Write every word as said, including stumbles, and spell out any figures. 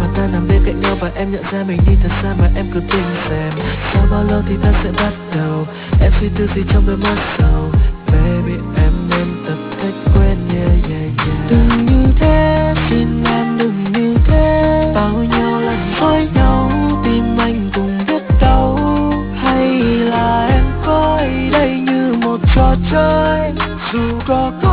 ta nằm bên cạnh nhau và em nhận ra mình đi thật xa mà em cứ tin xem. Sau bao lâu thì ta sẽ bắt đầu, em suy tư gì trong đôi mắt sầu. Baby em nên tập cách quên, yeah yeah yeah. Đừng như thế, xin em đừng như thế. Bao nhiêu lần với nhau, tim anh cũng biết đau. Hay là em coi đây như một trò chơi, dù có